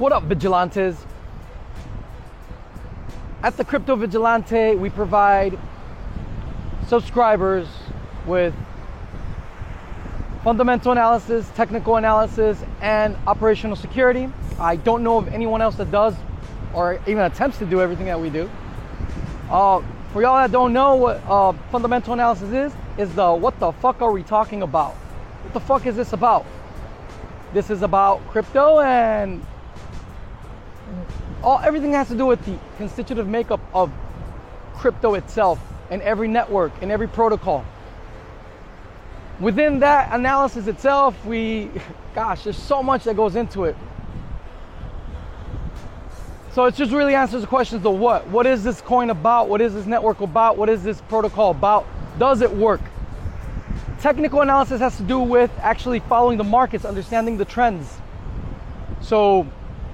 What up, Vigilantes? At the Crypto Vigilante, we provide subscribers with fundamental analysis, technical analysis, and operational security. I don't know of anyone else that does or even attempts to do everything that we do. For y'all that don't know what fundamental analysis is the what the fuck are we talking about? What the fuck is this about? This is about crypto and everything has to do with the constitutive makeup of crypto itself and every network and every protocol. Within that analysis itself, there's so much that goes into it. So it just really answers the questions, the what. What is this coin about? What is this network about? What is this protocol about? Does it work? Technical analysis has to do with actually following the markets, understanding the trends. So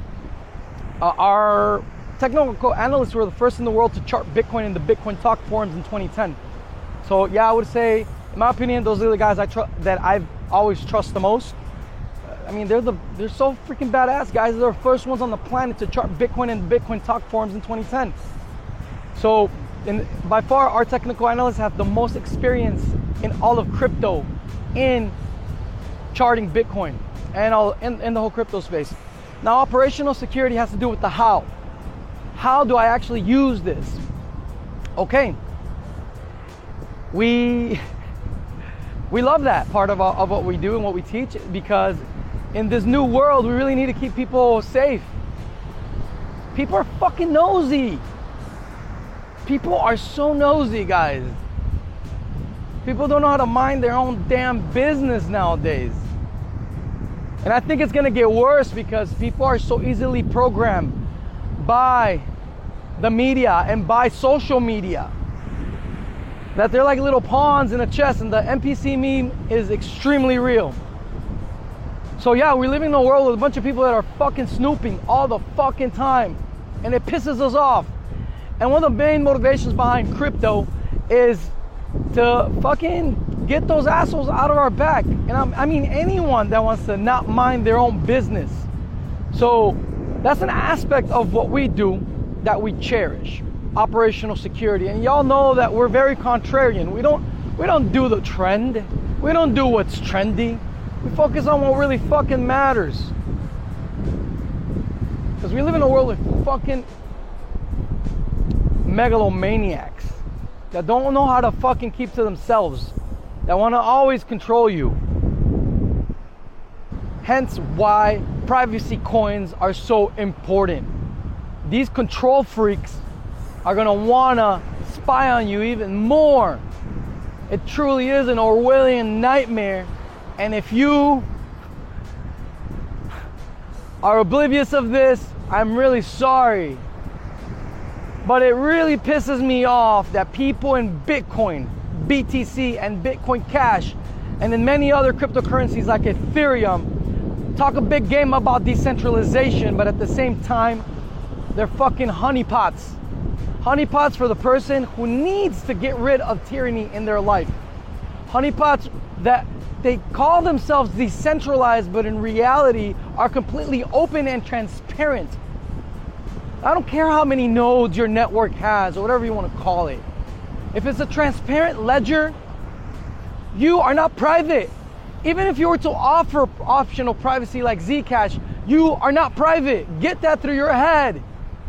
our technical analysts were the first in the world to chart Bitcoin in the Bitcoin Talk forums in 2010. So yeah, I would say, in my opinion, those are the guys that I've always trust the most. I mean, they're so freaking badass guys. They're the first ones on the planet to chart Bitcoin in the Bitcoin Talk forums in 2010. So by far, our technical analysts have the most experience in all of crypto in charting Bitcoin and in the whole crypto space. Now, operational security has to do with the how. How do I actually use this? Okay. We love that part of what we do and what we teach, because in this new world, we really need to keep people safe. People are fucking nosy. People are so nosy, guys. People don't know how to mind their own damn business nowadays. And I think it's gonna get worse because people are so easily programmed by the media and by social media that they're like little pawns in a chess, and the NPC meme is extremely real. So yeah, we live in a world with a bunch of people that are fucking snooping all the fucking time, and it pisses us off. And one of the main motivations behind crypto is to fucking get those assholes out of our back. And I mean anyone that wants to not mind their own business. So that's an aspect of what we do that we cherish. Operational security. And y'all know that we're very contrarian. We don't do the trend. We don't do what's trendy. We focus on what really fucking matters. Because we live in a world with fucking megalomaniacs that don't know how to fucking keep to themselves, that want to always control you. Hence why privacy coins are so important. These control freaks are gonna wanna spy on you even more. It truly is an Orwellian nightmare, and if you are oblivious of this, I'm really sorry. But it really pisses me off that people in Bitcoin, BTC, and Bitcoin Cash, and in many other cryptocurrencies like Ethereum, talk a big game about decentralization, but at the same time, they're fucking honeypots. Honeypots for the person who needs to get rid of tyranny in their life. Honeypots that they call themselves decentralized, but in reality are completely open and transparent. I don't care how many nodes your network has or whatever you want to call it. If it's a transparent ledger, you are not private. Even if you were to offer optional privacy like Zcash, you are not private. Get that through your head.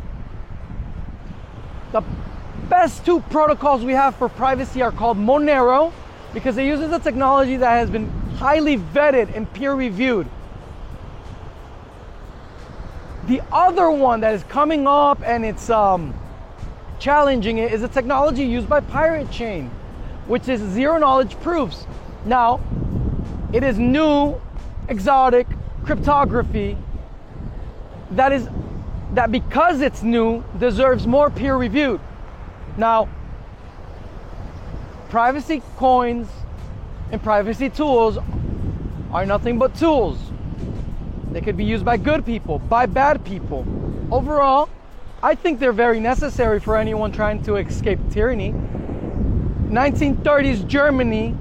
The best two protocols we have for privacy are called Monero, because it uses a technology that has been highly vetted and peer reviewed. The other one that is coming up and it's challenging it is a technology used by Pirate Chain, which is zero knowledge proofs. Now, it is new, exotic cryptography that because it's new deserves more peer reviewed. Now, privacy coins and privacy tools are nothing but tools. They could be used by good people, by bad people. Overall, I think they're very necessary for anyone trying to escape tyranny. 1930s Germany,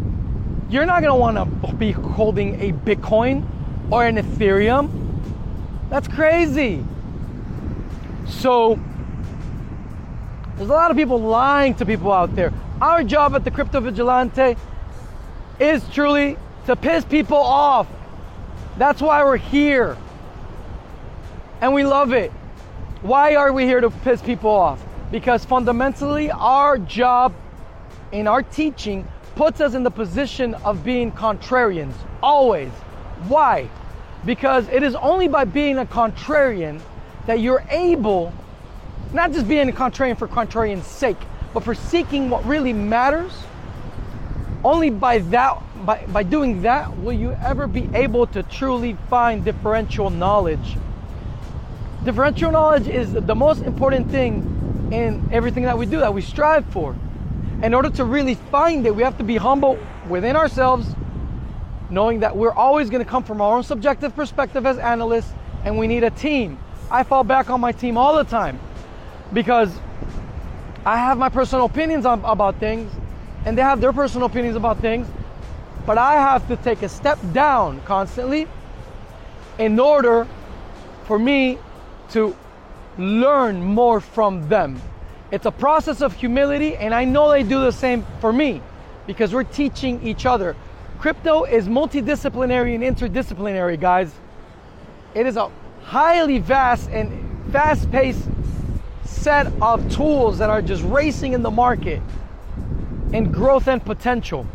you're not going to want to be holding a Bitcoin or an Ethereum. That's crazy. So there's a lot of people lying to people out there. Our job at the Crypto Vigilante is truly to piss people off. That's why we're here. And we love it. Why are we here to piss people off? Because fundamentally, our job in our teaching puts us in the position of being contrarians, always. Why? Because it is only by being a contrarian that you're able, not just being a contrarian for contrarian's sake, but for seeking what really matters. Only by doing that will you ever be able to truly find differential knowledge. Differential knowledge is the most important thing in everything that we do, that we strive for. In order to really find it, we have to be humble within ourselves, knowing that we're always going to come from our own subjective perspective as analysts, and we need a team. I fall back on my team all the time because I have my personal opinions about things, and they have their personal opinions about things, but I have to take a step down constantly in order for me to learn more from them. It's a process of humility, and I know they do the same for me because we're teaching each other. Crypto is multidisciplinary and interdisciplinary, guys. It is a highly vast and fast-paced set of tools that are just racing in the market in growth and potential.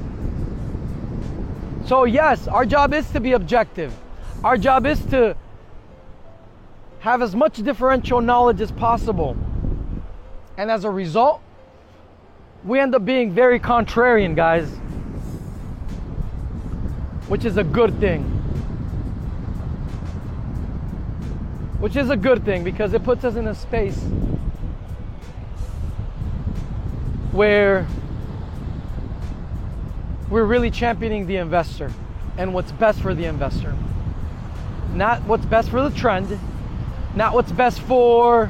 So yes, our job is to be objective. Our job is to have as much differential knowledge as possible. And as a result, we end up being very contrarian, guys, which is a good thing. Which is a good thing because it puts us in a space where we're really championing the investor and what's best for the investor. Not what's best for the trend, not what's best for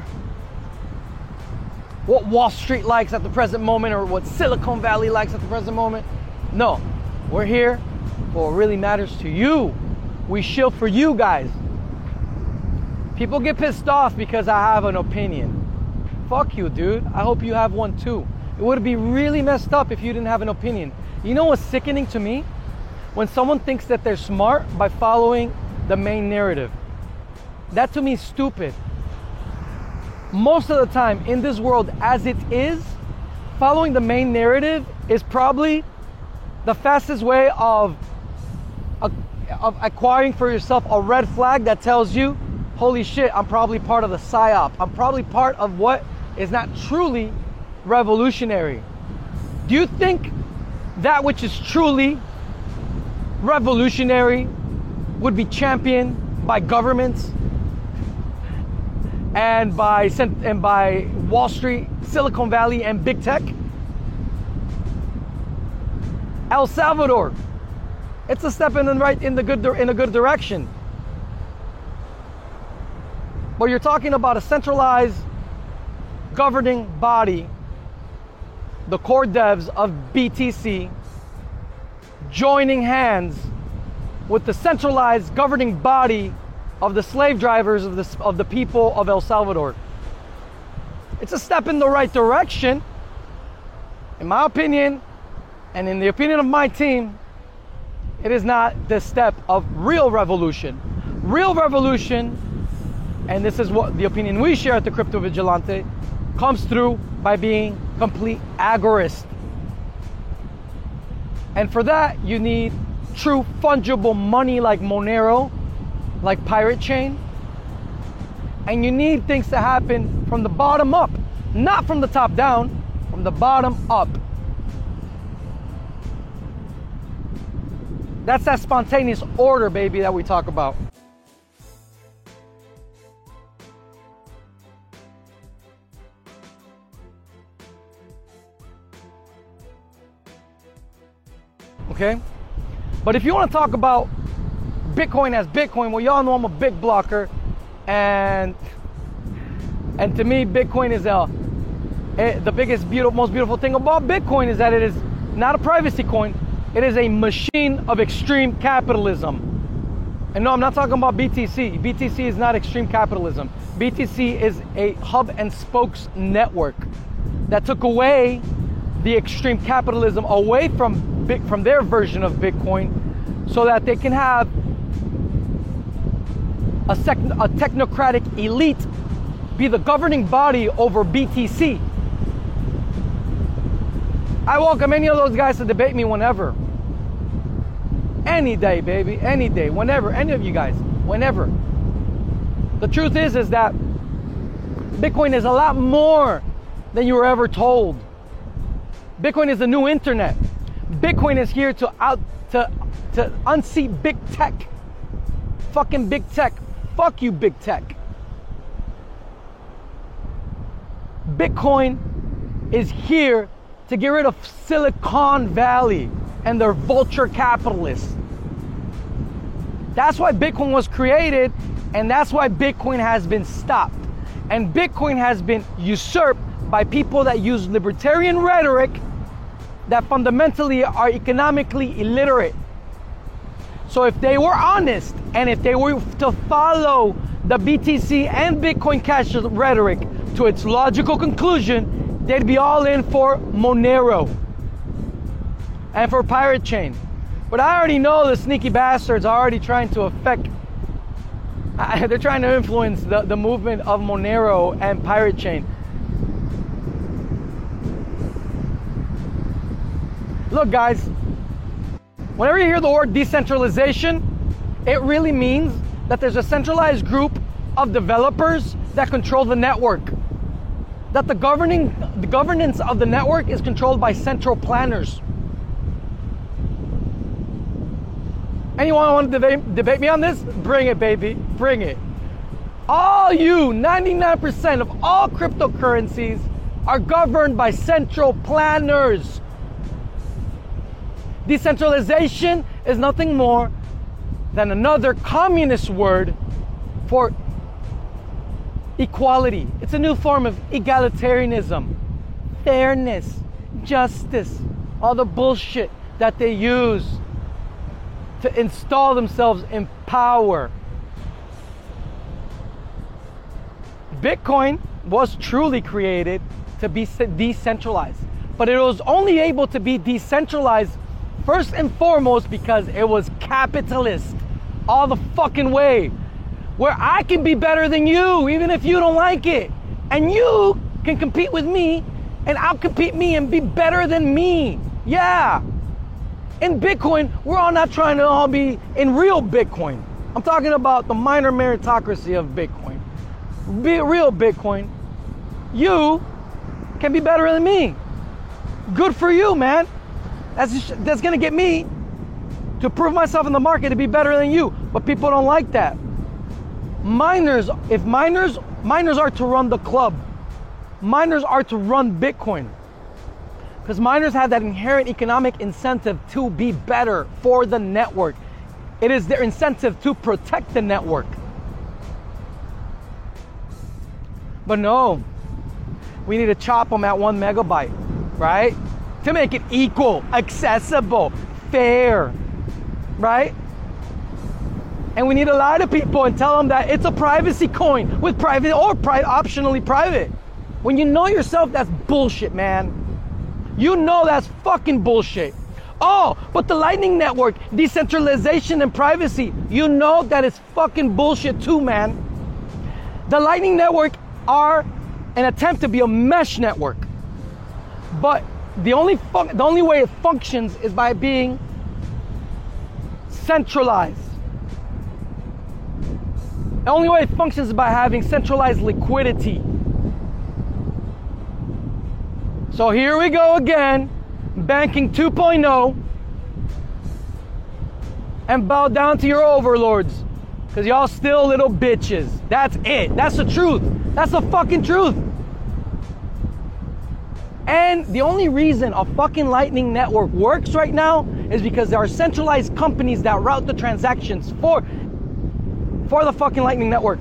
what Wall Street likes at the present moment or what Silicon Valley likes at the present moment. No, we're here for what really matters to you. We shield for you guys. People get pissed off because I have an opinion. Fuck you, dude. I hope you have one too. It would be really messed up if you didn't have an opinion. You know what's sickening to me? When someone thinks that they're smart by following the main narrative. That to me is stupid. Most of the time in this world as it is, following the main narrative is probably the fastest way of acquiring for yourself a red flag that tells you, holy shit, I'm probably part of the psyop. I'm probably part of what is not truly revolutionary. Do you think that which is truly revolutionary would be championed by governments and by Wall Street, Silicon Valley, and big tech? El Salvador, it's a step in a good direction. But you're talking about a centralized governing body, the core devs of BTC, joining hands with the centralized governing body of the slave drivers of the people of El Salvador. It's a step in the right direction, in my opinion, and in the opinion of my team. It is not the step of real revolution. Real revolution, and this is what the opinion we share at the Crypto Vigilante, comes through by being complete agorist. And for that, you need true fungible money like Monero, like Pirate Chain. And you need things to happen from the bottom up, not from the top down, from the bottom up. That's that spontaneous order, baby, that we talk about. Okay? But if you want to talk about Bitcoin as Bitcoin, well, y'all know I'm a big blocker, and to me, Bitcoin is the biggest, most beautiful thing about Bitcoin is that it is not a privacy coin. It is a machine of extreme capitalism. And no, I'm not talking about BTC. BTC is not extreme capitalism. BTC is a hub and spokes network that took away the extreme capitalism away from their version of Bitcoin, so that they can have a technocratic elite be the governing body over BTC. I welcome any of those guys to debate me whenever. Any day, baby, any day, whenever, any of you guys, whenever. The truth is that Bitcoin is a lot more than you were ever told. Bitcoin is the new internet. Bitcoin is here to unseat big tech. Fucking big tech. Fuck you, big tech. Bitcoin is here to get rid of Silicon Valley and their vulture capitalists. That's why Bitcoin was created, and that's why Bitcoin has been stopped. And Bitcoin has been usurped by people that use libertarian rhetoric that fundamentally are economically illiterate. So if they were honest, and if they were to follow the BTC and Bitcoin Cash rhetoric to its logical conclusion, they'd be all in for Monero and for Pirate Chain. But I already know the sneaky bastards are already trying to they're trying to influence the movement of Monero and Pirate Chain. Look, guys, whenever you hear the word decentralization, it really means that there's a centralized group of developers that control the network. That the governance of the network is controlled by central planners. Anyone want to debate me on this? Bring it, baby. Bring it. All you, 99% of all cryptocurrencies are governed by central planners. Decentralization is nothing more than another communist word for equality. It's a new form of egalitarianism, fairness, justice, all the bullshit that they use to install themselves in power. Bitcoin was truly created to be decentralized, but it was only able to be decentralized first and foremost because it was capitalist all the fucking way, where I can be better than you even if you don't like it, and you can compete with me and I'll compete me and be better than me. Yeah. In Bitcoin, we're all not trying to all be in real Bitcoin. I'm talking about the minor meritocracy of Bitcoin. Be real Bitcoin. You can be better than me. Good for you, man. That's gonna get me to prove myself in the market to be better than you. But people don't like that. Miners are to run the club. Miners are to run Bitcoin. Because miners have that inherent economic incentive to be better for the network. It is their incentive to protect the network. But no, we need to chop them at 1 megabyte, right? To make it equal, accessible, fair, right? And we need to lie to people and tell them that it's a privacy coin with private or optionally private. When you know yourself, that's bullshit, man. You know that's fucking bullshit. Oh, but the Lightning Network, decentralization and privacy, you know that is fucking bullshit too, man. The Lightning Network are an attempt to be a mesh network. But the only way it functions is by being centralized. The only way it functions is by having centralized liquidity. So here we go again, banking 2.0, and bow down to your overlords, because y'all still little bitches. That's it. That's the truth. That's the fucking truth. And the only reason a fucking Lightning Network works right now is because there are centralized companies that route the transactions for the fucking Lightning Network.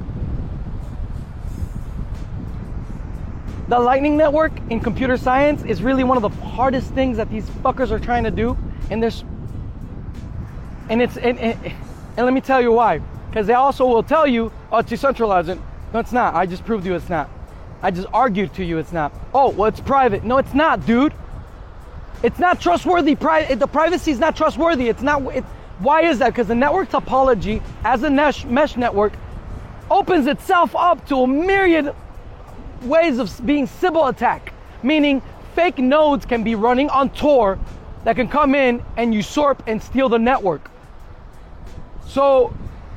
The Lightning Network in computer science is really one of the hardest things that these fuckers are trying to do. And And let me tell you why. Because they also will tell you, oh, it's decentralized. No, it's not. I just proved to you it's not. I just argued to you it's not. Oh, well, it's private. No, it's not, dude. It's not trustworthy. The privacy is not trustworthy. It's not. Why is that? Because the network topology, as a mesh network, opens itself up to a myriad ways of being Sybil attack. Meaning, fake nodes can be running on Tor that can come in and usurp and steal the network. So,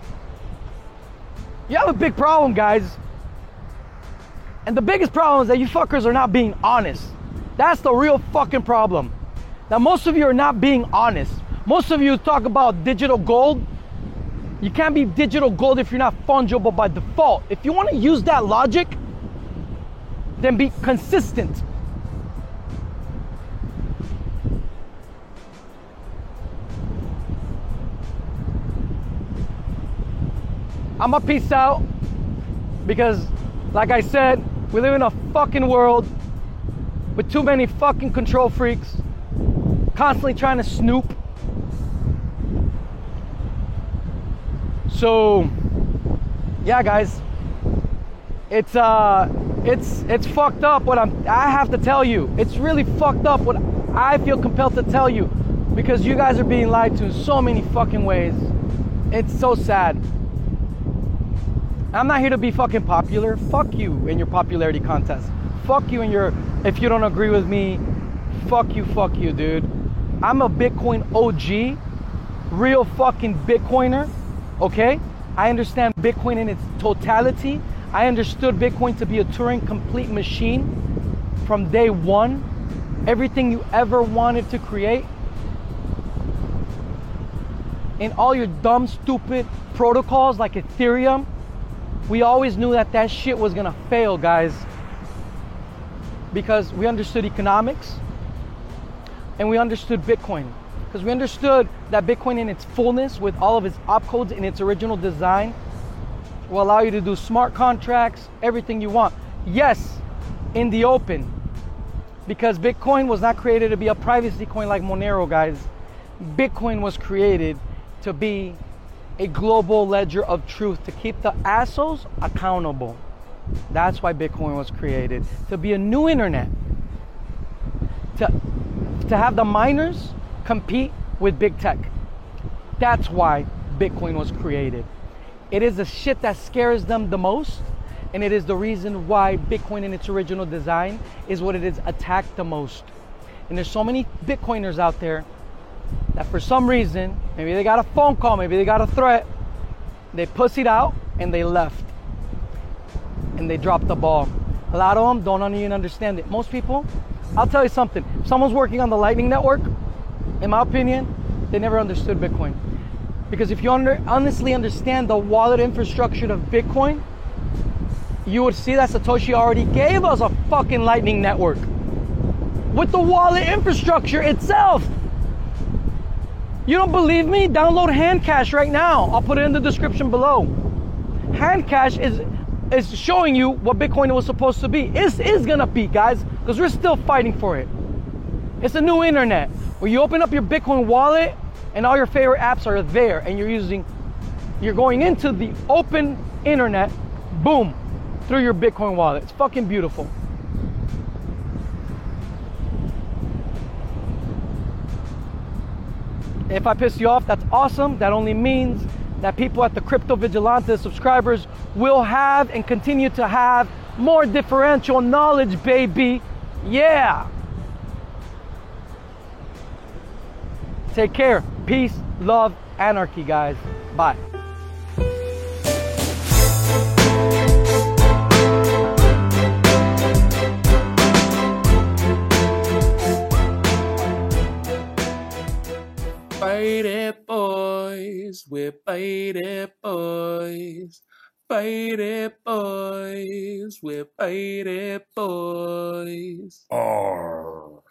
you have a big problem, guys. And the biggest problem is that you fuckers are not being honest. That's the real fucking problem. Now, most of you are not being honest. Most of you talk about digital gold. You can't be digital gold if you're not fungible by default. If you want to use that logic, then be consistent. I'm gonna peace out because, like I said, we live in a fucking world with too many fucking control freaks constantly trying to snoop. So, yeah, guys, it's fucked up what I have to tell you. It's really fucked up what I feel compelled to tell you because you guys are being lied to in so many fucking ways. It's so sad. I'm not here to be fucking popular. Fuck you in your popularity contest. Fuck you in your, if you don't agree with me, fuck you, dude. I'm a Bitcoin OG, real fucking Bitcoiner, okay? I understand Bitcoin in its totality. I understood Bitcoin to be a Turing complete machine from day one. Everything you ever wanted to create. In all your dumb, stupid protocols like Ethereum, we always knew that that shit was gonna fail, guys, because we understood economics and we understood Bitcoin, because we understood that Bitcoin in its fullness with all of its opcodes in its original design will allow you to do smart contracts, everything you want. Yes, in the open, because Bitcoin was not created to be a privacy coin like Monero, guys. Bitcoin was created to be a global ledger of truth, to keep the assholes accountable. That's why Bitcoin was created, to be a new internet, to have the miners compete with big tech. That's why Bitcoin was created. It is the shit that scares them the most, and it is the reason why Bitcoin in its original design is what it is attacked the most. And there's so many Bitcoiners out there that for some reason, maybe they got a phone call, maybe they got a threat, they pussied out and they left. And they dropped the ball. A lot of them don't even understand it. Most people, I'll tell you something, if someone's working on the Lightning Network, in my opinion, they never understood Bitcoin. Because if you honestly understand the wallet infrastructure of Bitcoin, you would see that Satoshi already gave us a fucking Lightning Network with the wallet infrastructure itself. You don't believe me? Download Handcash right now. I'll put it in the description below. Handcash is showing you what Bitcoin was supposed to be. Is gonna be, guys, because we're still fighting for it. It's a new internet where you open up your Bitcoin wallet and all your favorite apps are there, and you're going into the open internet, boom, through your Bitcoin wallet. It's fucking beautiful. If I piss you off, that's awesome. That only means that people at the Crypto Vigilante subscribers will have and continue to have more differential knowledge, baby. Yeah. Take care. Peace, love, anarchy, guys. Bye. Fight it, boys. We're fight it, boys. Fight it, boys. We're fight it, boys. Arr.